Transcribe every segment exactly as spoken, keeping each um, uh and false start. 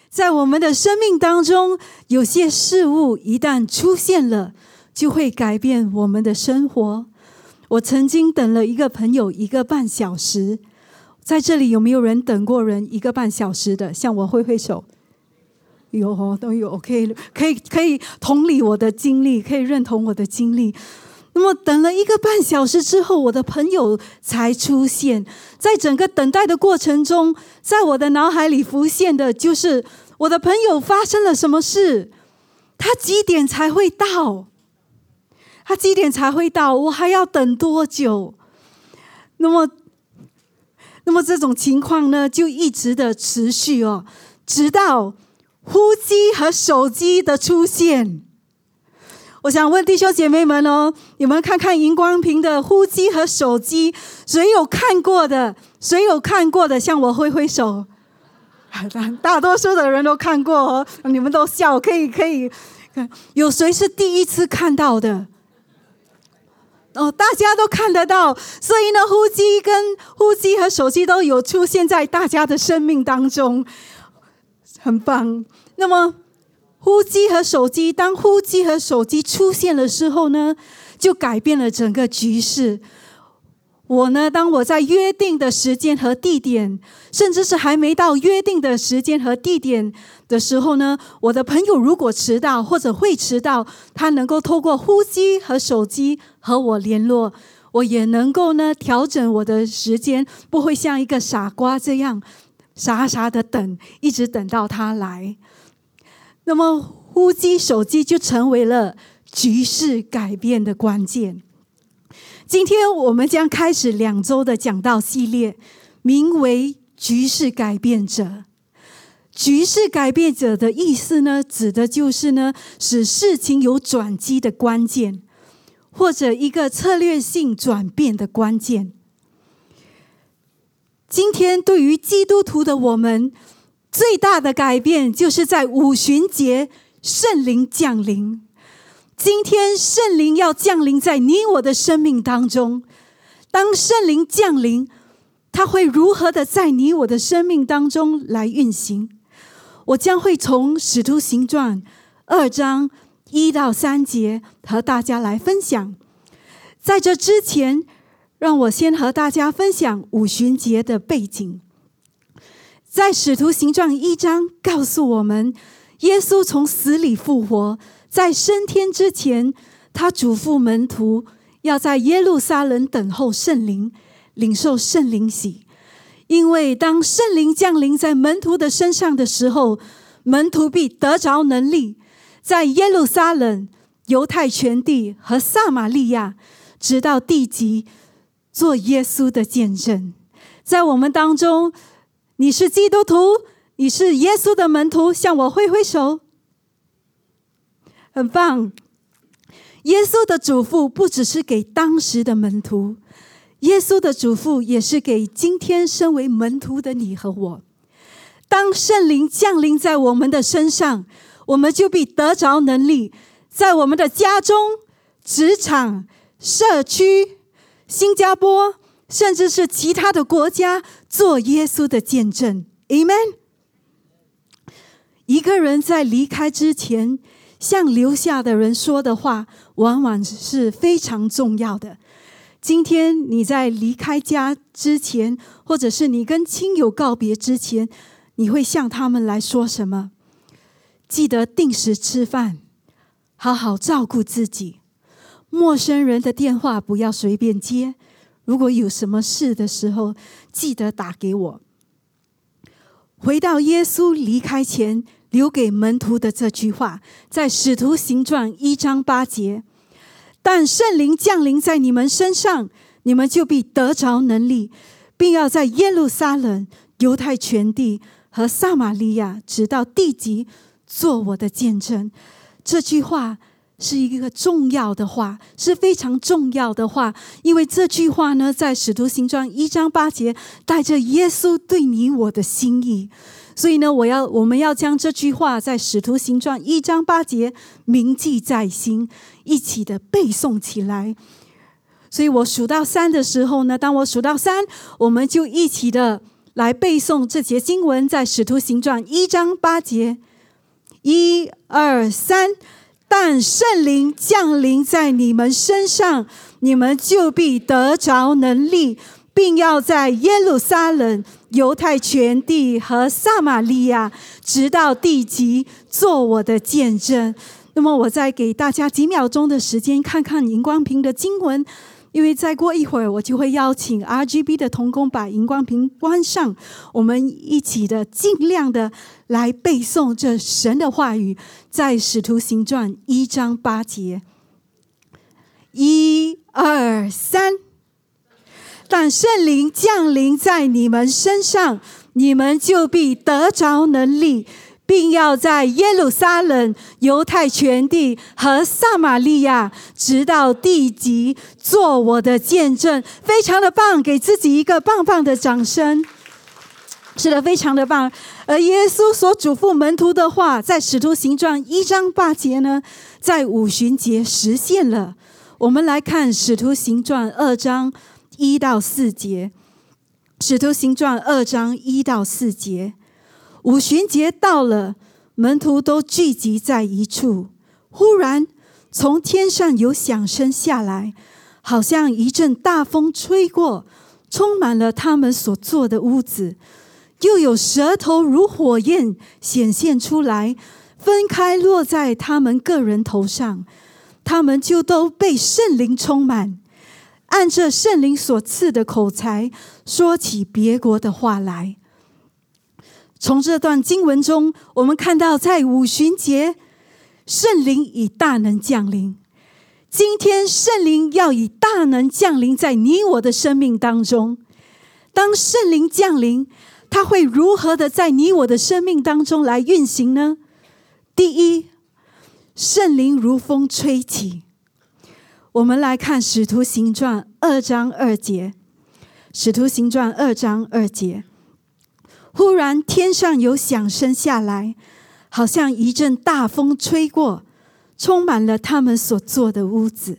在我们的生命当中，有些事物一旦出现了，就会改变我们的生活。我曾经等了一个朋友一个半小时，在这里有没有人等过人一个半小时的？向我挥挥手。有哦，都有，可以可以可以同理我的经历，可以认同我的经历。那么等了一个半小时之后，我的朋友才出现。在整个等待的过程中，在我的脑海里浮现的就是我的朋友发生了什么事，他几点才会到？他几点才会到？我还要等多久？那么，那么这种情况呢，就一直的持续哦，直到呼机和手机的出现。我想问弟兄姐妹们哦，你们看看荧光屏的呼机和手机，谁有看过的？谁有看过的？向我挥挥手。大多数的人都看过哦，你们都笑，可以可以。有谁是第一次看到的？哦，大家都看得到，所以呢，呼机跟呼机和手机都有出现在大家的生命当中，很棒。那么呼机和手机，当呼机和手机出现的时候呢，就改变了整个局势。我呢，当我在约定的时间和地点，甚至是还没到约定的时间和地点的时候呢，我的朋友如果迟到或者会迟到，他能够透过呼机和手机和我联络，我也能够呢调整我的时间，不会像一个傻瓜这样傻傻的等，一直等到他来。那么呼机手机就成为了局势改变的关键。今天我们将开始两周的讲道系列，名为局势改变者。局势改变者的意思呢，指的就是呢，使事情有转机的关键，或者一个策略性转变的关键。今天对于基督徒的我们，最大的改变就是在五旬节圣灵降临。今天圣灵要降临在你我的生命当中，当圣灵降临，他会如何的在你我的生命当中来运行？我将会从使徒行传二章一到三节和大家来分享。在这之前，让我先和大家分享五旬节的背景。在使徒行传一章告诉我们，耶稣从死里复活，在升天之前，他嘱咐门徒要在耶路撒冷等候圣灵，领受圣灵洗。因为当圣灵降临在门徒的身上的时候，门徒必得着能力，在耶路撒冷、犹太全地和撒玛利亚，直到地极，做耶稣的见证。在我们当中，你是基督徒，你是耶稣的门徒，向我挥挥手。很棒。耶稣的嘱咐不只是给当时的门徒，耶稣的嘱咐也是给今天身为门徒的你和我。当圣灵降临在我们的身上，我们就必得着能力，在我们的家中、职场、社区、新加坡，甚至是其他的国家，做耶稣的见证。 Amen。 一个人在离开之前，向留下的人说的话，往往是非常重要的。今天你在离开家之前，或者是你跟亲友告别之前，你会向他们来说什么？记得定时吃饭，好好照顾自己。陌生人的电话不要随便接，如果有什么事的时候，记得打给我。回到耶稣离开前留给门徒的这句话，在使徒行传一章八节，但圣灵降临在你们身上，你们就必得着能力，并要在耶路撒冷、犹太全地和撒玛利亚，直到地极，做我的见证。这句话是一个重要的话，是非常重要的话，因为这句话呢，在使徒行传一章八节，带着耶稣对你我的心意。所以呢，我要我们要将这句话在使徒行传一章八节铭记在心，一起的背诵起来。所以我数到三的时候呢，当我数到三，我们就一起的来背诵这节经文，在使徒行传一章八节，一二三，但圣灵降临在你们身上，你们就必得着能力，并要在耶路撒冷、犹太全地和撒玛利亚，直到地极，做我的见证。那么我再给大家几秒钟的时间，看看荧光屏的经文，因为再过一会儿我就会邀请 R G B 的同工把荧光屏关上，我们一起的尽量的来背诵这神的话语，在使徒行传一章八节，一二三，但圣灵降临在你们身上，你们就必得着能力，并要在耶路撒冷、犹太全地和撒玛利亚，直到地极，做我的见证。非常的棒，给自己一个棒棒的掌声。是的，非常的棒。而耶稣所嘱咐门徒的话，在使徒行传一章八节呢，在五旬节实现了。我们来看使徒行传二章一到四节。使徒行传二章一到四节，五旬节到了，门徒都聚集在一处。忽然从天上有响声下来，好像一阵大风吹过，充满了他们所坐的屋子。又有舌头如火焰显现出来，分开落在他们个人头上，他们就都被圣灵充满，按着圣灵所赐的口才，说起别国的话来。从这段经文中，我们看到在五旬节，圣灵以大能降临。今天圣灵要以大能降临在你我的生命当中。当圣灵降临，他会如何的在你我的生命当中来运行呢？第一，圣灵如风吹起。我们来看使徒行传二章二节。使徒行传二章二节，忽然天上有响声下来，好像一阵大风吹过，充满了他们所坐的屋子。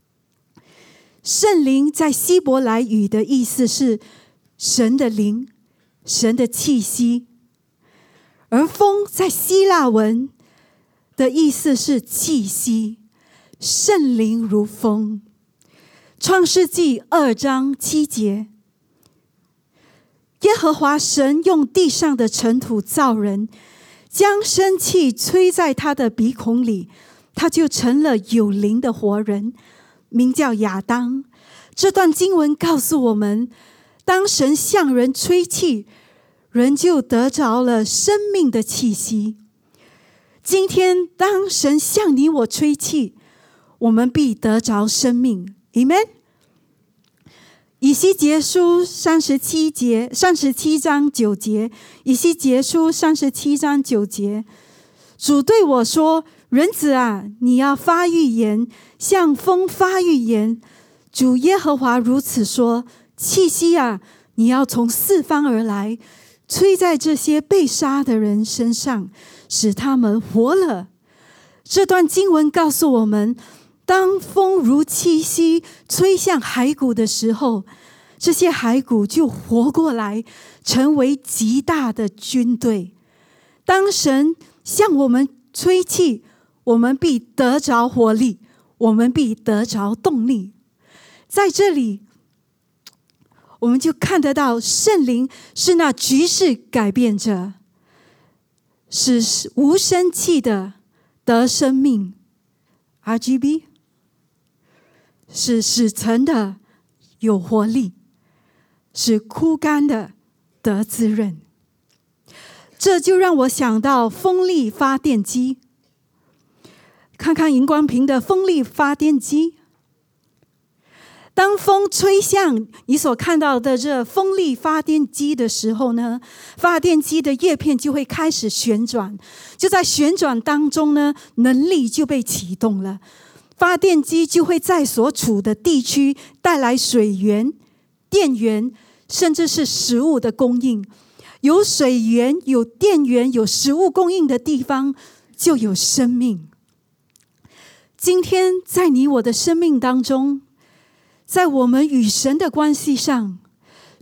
圣灵在希伯来语的意思是神的灵，神的气息。而风在希腊文的意思是气息，圣灵如风。创世纪二章七节，耶和华神用地上的尘土造人，将生气吹在他的鼻孔里，他就成了有灵的活人，名叫亚当。这段经文告诉我们，当神向人吹气，人就得着了生命的气息。今天当神向你我吹气，我们必得着生命。 Amen。 以西结书三十七节三十七章九节，以西结书三十七章九节，主对我说，人子啊，你要发预言，向风发预言。主耶和华如此说，气息啊，你要从四方而来，吹在这些被杀的人身上，使他们活了。这段经文告诉我们，当风如气息吹向骸骨的时候，这些骸骨就活过来，成为极大的军队。当神向我们吹气，我们必得着活力，我们必得着动力。在这里我们就看得到圣灵是那局势改变者，使无生气的得生命 R G B， 使死沉的有活力，使枯干的得滋润。这就让我想到风力发电机，看看荧光屏的风力发电机。当风吹向你所看到的这风力发电机的时候呢，发电机的叶片就会开始旋转，就在旋转当中呢，能力就被启动了。发电机就会在所处的地区带来水源、电源，甚至是食物的供应。有水源、有电源、有食物供应的地方，就有生命。今天在你我的生命当中，在我们与神的关系上，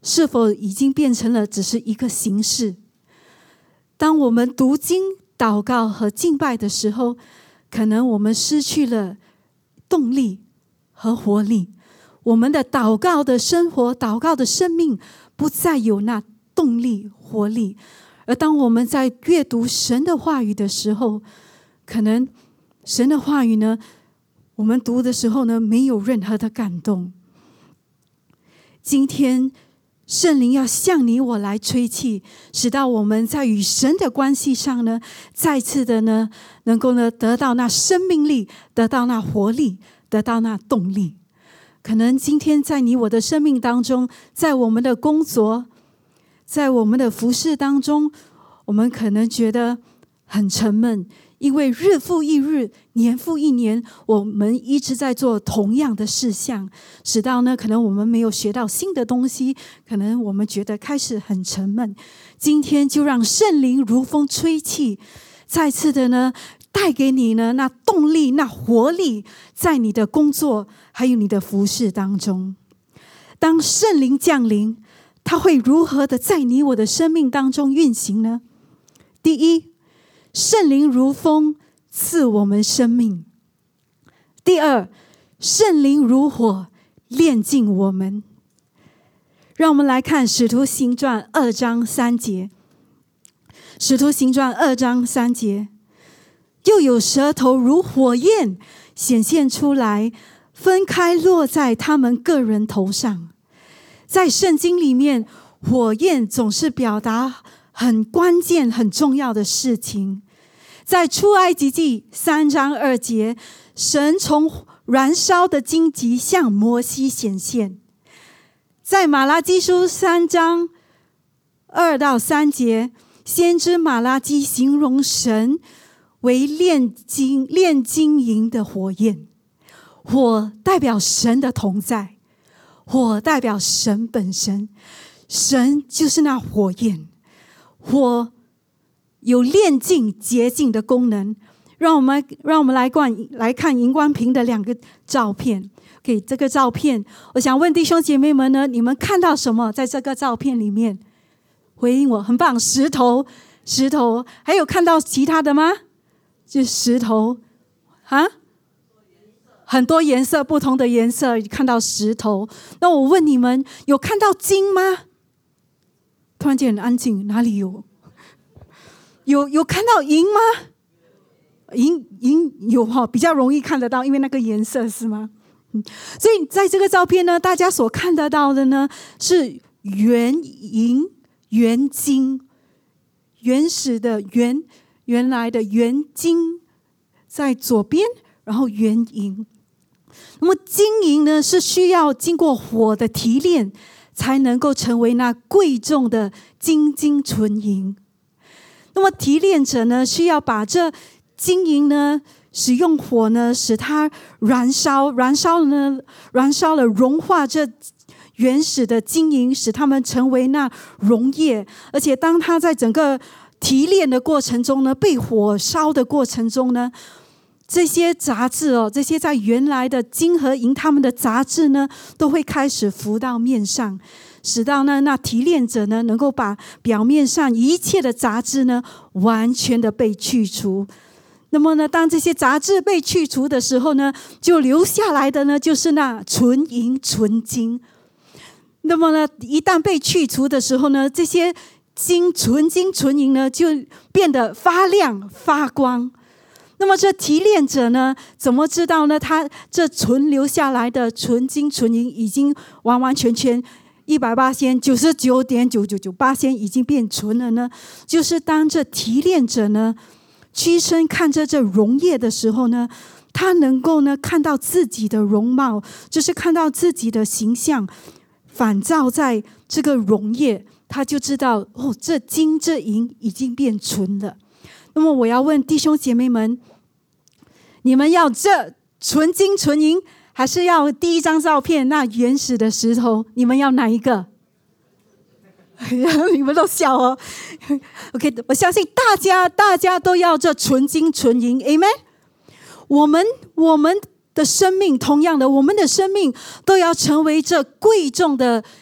是否已经变成了只是一个形式？当我们读经、祷告和敬拜的时候，可能我们失去了动力和活力，我们的祷告的生活、祷告的生命不再有那动力、活力。而当我们在阅读神的话语的时候，可能神的话语呢，我们读的时候呢，没有任何的感动。今天圣灵要向你我来吹气，使到我们在与神的关系上呢，再次的呢，能够呢得到那生命力，得到那活力，得到那动力。可能今天在你我的生命当中，在我们的工作，在我们的服事当中，我们可能觉得很沉闷，因为日复一日，年复一年，我们一直在做同样的事项，使到呢，可能我们没有学到新的东西，可能我们觉得开始很沉闷。今天就让圣灵如风吹气，再次的呢，带给你呢那动力、那活力，在你的工作还有你的服事当中。当圣灵降临，他会如何的在你我的生命当中运行呢？第一，圣灵如风赐我们生命。第二，圣灵如火炼净我们。让我们来看使徒行传二章三节。使徒行传二章三节，又有舌头如火焰显现出来，分开落在他们个人头上。在圣经里面，火焰总是表达很关键、很重要的事情。在出埃及记三章二节，神从燃烧的荆棘向摩西显现。在马拉基书三章二到三节，先知马拉基形容神为炼金炼金银的火焰。火代表神的同在，火代表神本身，神就是那火焰。火有炼净、洁净的功能。让我们让我们来观来看荧光屏的两个照片。给、okay, 这个照片，我想问弟兄姐妹们呢，你们看到什么？在这个照片里面，回应我，很棒，石头，石头，还有看到其他的吗？就石头啊，很多颜色，不同的颜色，看到石头。那我问你们，有看到金吗？突然间很安静，哪里有？有有看到银吗？银银有哈，比较容易看得到，因为那个颜色是吗？嗯，所以在这个照片呢，大家所看得到的呢是原银、原金，原始的原原来的原金在左边，然后原银。那么金银呢，是需要经过火的提炼，才能够成为那贵重的金金纯银。那么提炼者呢，需要把这金银呢，使用火呢，使它燃烧，燃烧呢，燃烧了，融化这原始的金银，使它们成为那溶液。而且当它在整个提炼的过程中呢，被火烧的过程中呢，这些杂质哦，这些在原来的金和银它们的杂质呢，都会开始浮到面上，使到呢那提炼者呢，能够把表面上一切的杂质呢，完全的被去除。那么呢，当这些杂质被去除的时候呢，就留下来的呢，就是那纯银纯金。那么呢，一旦被去除的时候呢，这些金纯金纯银呢，就变得发亮发光。那么这提炼者呢，怎么知道呢？他这存留下来的纯金纯银已经完完全全一百八千九十九点九九九八千已经变纯了呢？就是当这提炼者呢，屈身看着这溶液的时候呢，他能够呢看到自己的容貌，就是看到自己的形象反照在这个溶液，他就知道哦，这金这银已经变纯了。那么我要问弟兄姐妹们，你们要这纯金纯银，还是要第一张照片那原始的石头？你们要哪一个？你们都笑哦。OK， 我相信大家大家都要这纯金纯银 Amen。 我们我们的生命，同样的，我们的生命都要成为这贵重的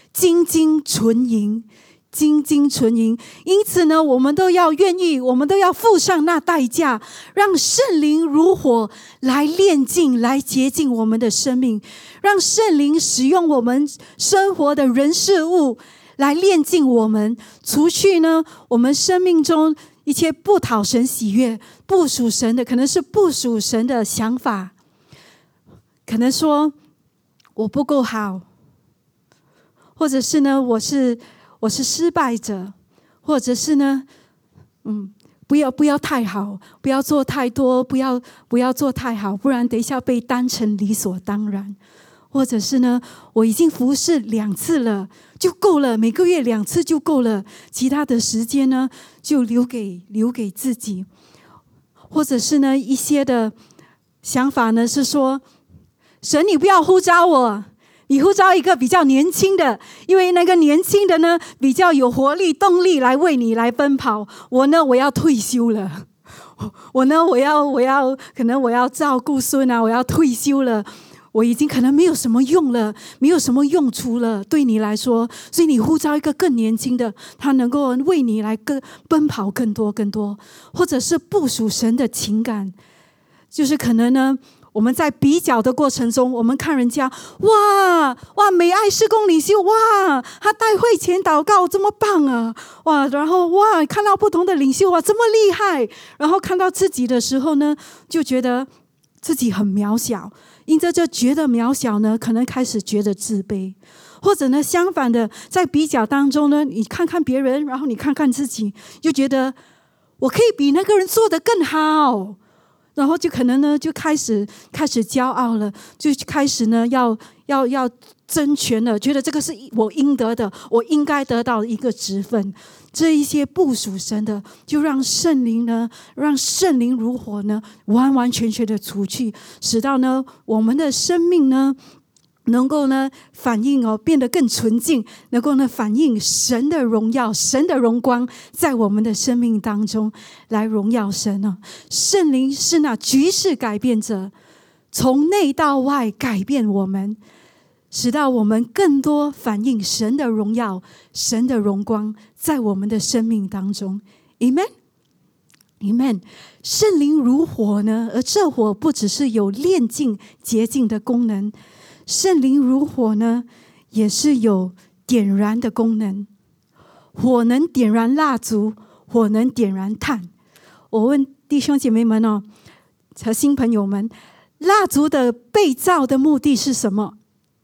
精精纯银，精精纯银。因此呢，我们都要愿意，我们都要付上那代价，让圣灵如火来炼净，来洁净我们的生命，让圣灵使用我们生活的人事物来炼净我们，除去呢我们生命中一切不讨神喜悦、不属神的，可能是不属神的想法，可能说我不够好，或者是呢我是我是失败者，或者是呢嗯不要不要太好，不要做太多，不要不要做太好，不然等一下被当成理所当然。或者是呢我已经服侍两次了就够了，每个月两次就够了，其他的时间呢就留给留给自己。或者是呢一些的想法呢是说，神你不要呼召我，你呼召一个比较年轻的，因为那个年轻的呢比较有活力动力来为你来奔跑，我呢我要退休了，我呢我要我要可能我要照顾孙啊，我要退休了，我已经可能没有什么用了，没有什么用处了，对你来说，所以你呼召一个更年轻的，他能够为你来更奔跑更多更多。或者是不属神的情感，就是可能呢我们在比较的过程中，我们看人家哇哇美爱事工领袖，哇他带会前祷告这么棒啊，哇然后哇看到不同的领袖哇这么厉害，然后看到自己的时候呢就觉得自己很渺小，因着这觉得渺小呢，可能开始觉得自卑。或者呢相反的，在比较当中呢，你看看别人，然后你看看自己，就觉得我可以比那个人做得更好，然后就可能呢就开始开始骄傲了，就开始呢要要要争权了，觉得这个是我应得的，我应该得到一个职分。这一些不属神的，就让圣灵呢，让圣灵如火呢，完完全全的除去，使到呢我们的生命呢，能够呢反映哦，变得更纯净，能够呢反映神的荣耀、神的荣光，在我们的生命当中来荣耀神哦。圣灵是那局势改变者，从内到外改变我们，使到我们更多反映神的荣耀、神的荣光在我们的生命当中。 Amen Amen。 圣灵如火呢，而这火不只是有炼净洁净的功能，圣灵如火呢也是有点燃的功能。火能点燃蜡烛，火能点燃炭。我问弟兄姐妹们哦，和新朋友们，蜡烛的被造的目的是什么？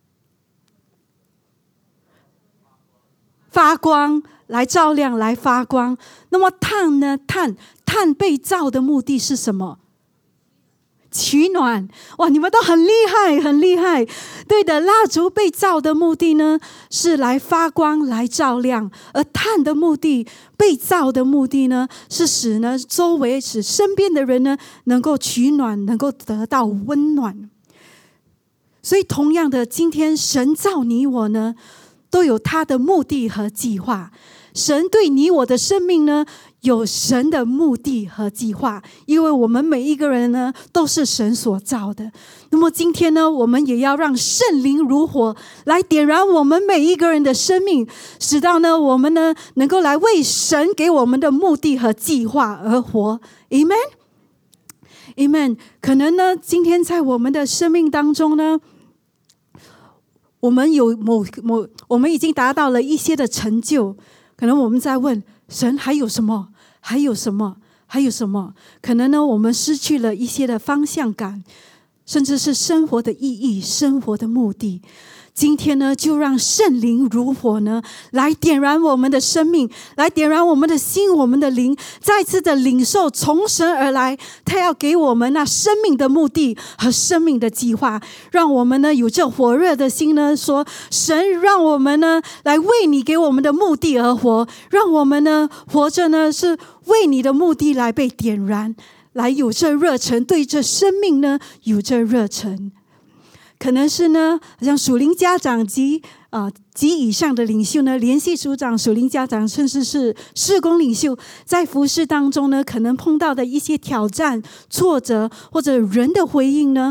发光，来照亮，来发光。那么炭呢？炭炭被造的目的是什么？取暖。哇，你们都很厉害，很厉害。对的，蜡烛被造的目的呢，是来发光，来照亮；而炭的目的，被造的目的呢，是使呢周围、使身边的人呢，能够取暖，能够得到温暖。所以，同样的，今天神造你我呢，都有他的目的和计划。神对你我的生命呢，有神的目的和计划，因为我们每一个人呢，都是神所造的。那么今天呢，我们也要让圣灵如火来点燃我们每一个人的生命，使到呢，我们呢，能够来为神给我们的目的和计划而活。 Amen Amen。 可能呢，今天在我们的生命当中呢，我们有某某，我们已经达到了一些的成就，可能我们在问神还有什么，还有什么，还有什么？可能呢，我们失去了一些的方向感，甚至是生活的意义、生活的目的。今天呢，就让圣灵如火呢，来点燃我们的生命，来点燃我们的心、我们的灵，再次的领受从神而来，他要给我们那生命的目的和生命的计划，让我们呢有这火热的心呢，说神让我们呢来为你给我们的目的而活，让我们呢活着呢是为你的目的来被点燃，来有这热忱，对这生命呢有这热忱。可能是呢，好像属灵家长及啊、呃、及以上的领袖呢，联系组长、属灵家长，甚至是事工领袖，在服事当中呢，可能碰到的一些挑战、挫折，或者人的回应呢，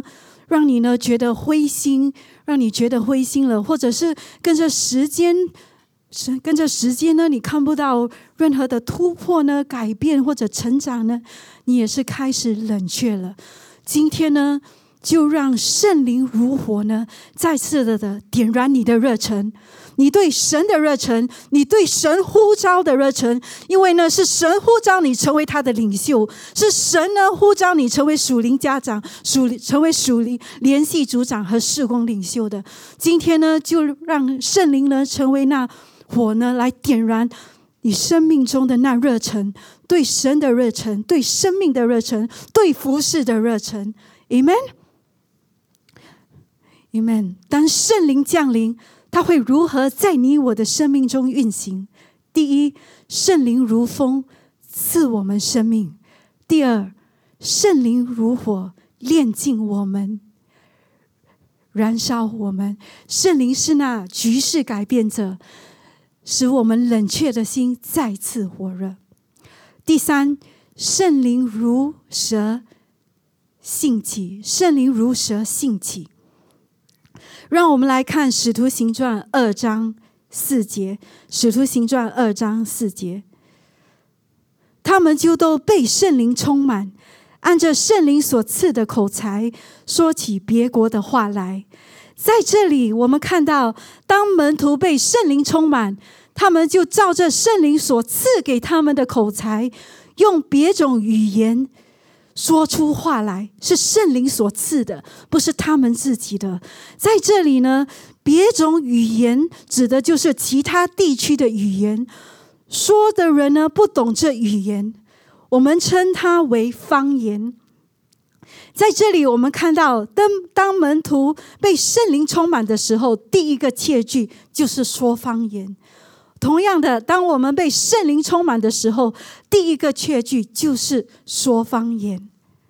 让你呢觉得灰心，让你觉得灰心了，或者是跟着时间，跟着时间呢，你看不到任何的突破呢、改变或者成长呢，你也是开始冷却了。今天呢，就让圣灵如火呢，再次的的点燃你的热忱，你对神的热忱，你对神呼召的热忱，因为呢是神呼召你成为他的领袖，是神呢呼召你成为属灵家长，属成为属灵联系组长和事工领袖的。今天呢，就让圣灵呢成为那火呢，来点燃你生命中的那热忱，对神的热忱，对生命的热忱，对服事的热忱。Amen。Amen。当圣灵降临，他会如何在你我的生命中运行？第一，圣灵如风赐我们生命；第二，圣灵如火炼净我们，燃烧我们。圣灵是那局势改变者，使我们冷却的心再次火热。第三，圣灵如蛇兴起，圣灵如蛇兴起。让我们来看使徒行传二章四节，使徒行传二章四节，他们就都被圣灵充满，按着圣灵所赐的口才，说起别国的话来。在这里我们看到，当门徒被圣灵充满，他们就照着圣灵所赐给他们的口才，用别种语言说出话来，是圣灵所赐的，不是他们自己的。在这里呢，别种语言指的就是其他地区的语言，说的人呢不懂这语言，我们称它为方言。在这里我们看到，当当门徒被圣灵充满的时候，第一个切句就是说方言。同样的，当我们被圣灵充满的时候，第一个切句就是说方言。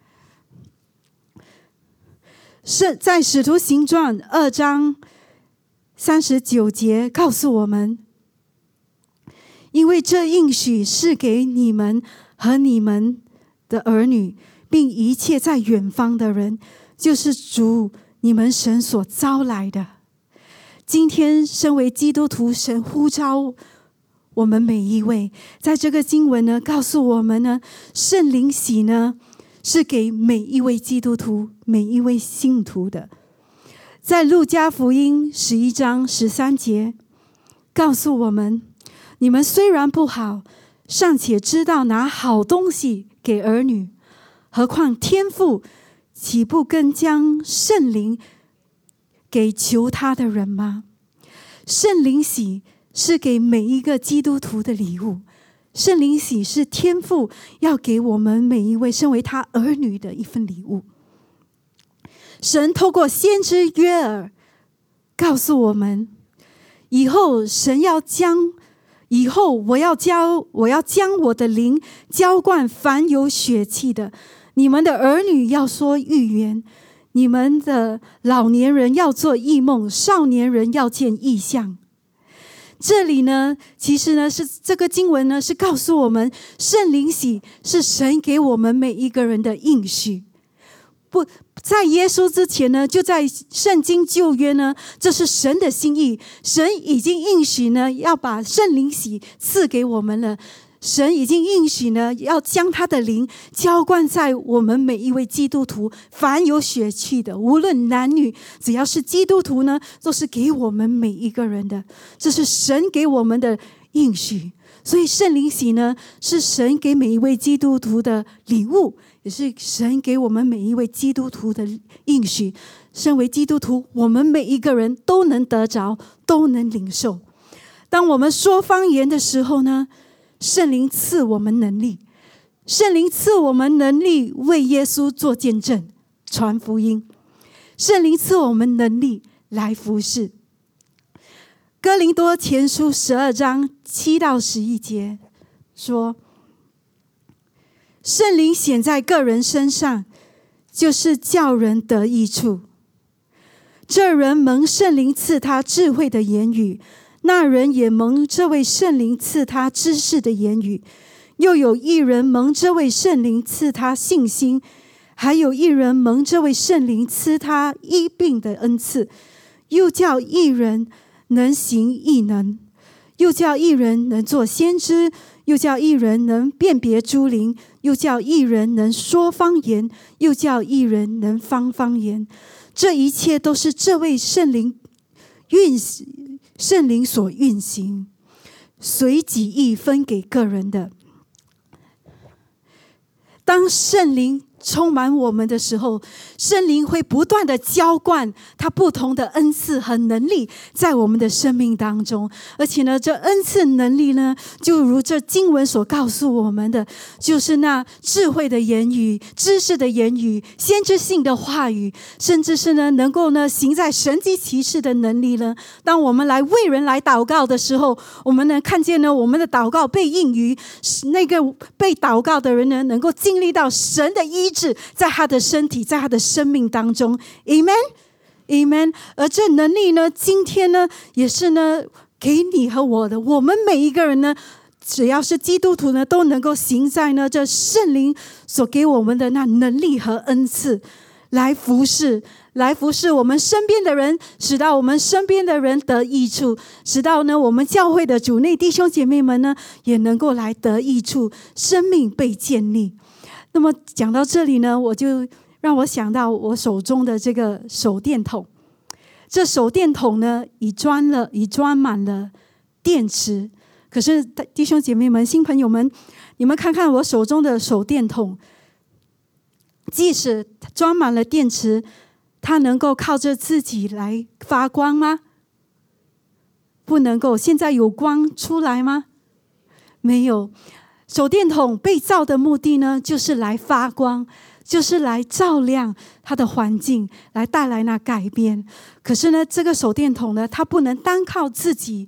是在使徒行传二章三十九节告诉我们，因为这应许是给你们和你们的儿女，并一切在远方的人，就是主你们神所招来的。今天身为基督徒，神呼召我们每一位，在这个经文呢告诉我们呢，圣灵喜呢是给每一位基督徒，每一位信徒的。在路加福音十一章十三节告诉我们，你们虽然不好，尚且知道拿好东西给儿女，何况天父岂不更将圣灵给求他的人吗？圣灵喜是给每一个基督徒的礼物，圣灵喜是天父要给我们每一位身为他儿女的一份礼物。神透过先知约珥告诉我们，以后神要将以后我要教我要将我的灵浇灌凡有血气的，你们的儿女要说预言，你们的老年人要做异梦，少年人要见异象。这里呢，其实呢是这个经文呢是告诉我们，圣灵喜是神给我们每一个人的应许。不在耶稣之前呢，就在圣经旧约呢，这是神的心意，神已经应许呢要把圣灵喜赐给我们了。神已经应许呢，要将他的灵浇灌在我们每一位基督徒，凡有血气的，无论男女，只要是基督徒呢，都是给我们每一个人的，这是神给我们的应许。所以圣灵喜呢，是神给每一位基督徒的礼物，也是神给我们每一位基督徒的应许。身为基督徒，我们每一个人都能得着，都能领受。当我们说方言的时候呢，圣灵赐我们能力，圣灵赐我们能力为耶稣做见证，传福音。圣灵赐我们能力来服侍。哥林多前书十二章七到十一节说，圣灵显在个人身上，就是叫人得益处。这人蒙圣灵赐他智慧的言语，那人也蒙这位圣灵赐他知识的言语，又有一人蒙这位圣灵赐他信心， 还有一人蒙这位圣灵赐他医病的恩赐，又叫一人能行异能，又叫一人能做先知，又叫一人能辨别诸灵，又叫一人能说方言，又叫一人能方方言。这一切都是这位圣灵运圣灵所运行，随己意分给个人的。当圣灵充满我们的时候，圣灵会不断的浇灌他不同的恩赐和能力在我们的生命当中。而且呢，这恩赐能力呢，就如这经文所告诉我们的，就是那智慧的言语、知识的言语、先知性的话语，甚至是呢能够呢行在神迹奇事的能力呢。当我们来为人来祷告的时候，我们能看见呢我们的祷告被应允，那个被祷告的人呢能够经历到神的医治在他的身体，在他的生命当中。 Amen Amen。 而这能力呢，今天呢也是呢给你和我的，我们每一个人呢，只要是基督徒呢，都能够行在呢这圣灵所给我们的那能力和恩赐，来服侍来服侍我们身边的人，使到我们身边的人得益处，使到呢我们教会的主内弟兄姐妹们呢也能够来得益处，生命被建立。那么讲到这里呢，我就让我想到我手中的这个手电筒。这手电筒呢，已装了，已装满了电池。可是弟兄姐妹们、新朋友们，你们看看我手中的手电筒，即使装满了电池，它能够靠着自己来发光吗？不能够。现在有光出来吗？没有。手电筒被造的目的呢，就是来发光，就是来照亮它的环境，来带来那改变。可是呢，这个手电筒呢，它不能单靠自己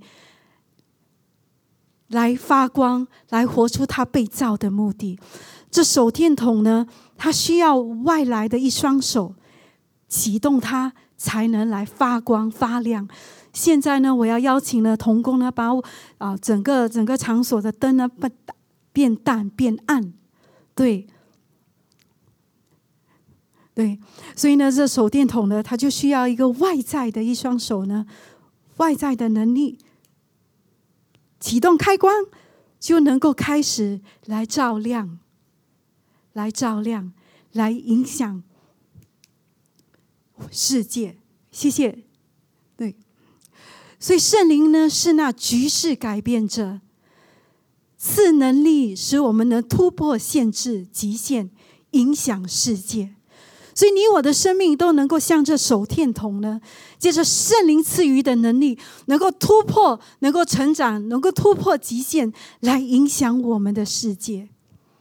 来发光，来活出它被造的目的。这手电筒呢，它需要外来的一双手启动它，才能来发光发亮。现在呢，我要邀请呢同工呢，把我啊整个整个场所的灯呢变淡变暗，对，对，所以呢，这手电筒呢，它就需要一个外在的一双手呢，外在的能力启动开关，就能够开始来照亮，来照亮，来影响世界。谢谢。对，所以圣灵呢，是那局势改变者。赐能力使我们能突破限制极限，影响世界。所以你我的生命都能够像这手电筒呢，借着圣灵赐予的能力，能够突破，能够成长，能够突破极限，来影响我们的世界。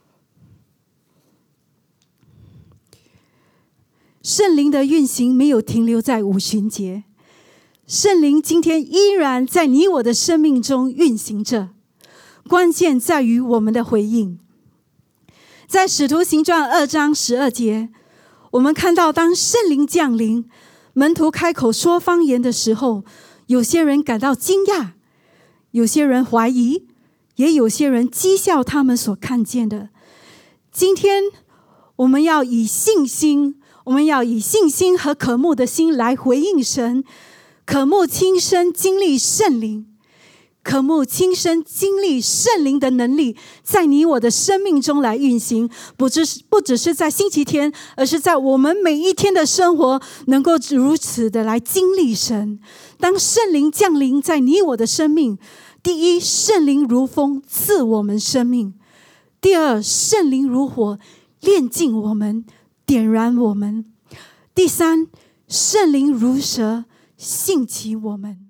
圣灵的运行没有停留在五旬节，圣灵今天依然在你我的生命中运行着。关键在于我们的回应。在使徒行传二章十二节，我们看到当圣灵降临，门徒开口说方言的时候，有些人感到惊讶，有些人怀疑，也有些人讥笑他们所看见的。今天我们要以信心，我们要以信心和渴慕的心来回应神，渴慕亲身经历圣灵，渴慕亲身经历圣灵的能力，在你我的生命中来运行，不只是不只是在星期天，而是在我们每一天的生活，能够如此的来经历神。当圣灵降临在你我的生命，第一，圣灵如风赐我们生命；第二，圣灵如火炼净我们，点燃我们；第三，圣灵如蛇兴起我们。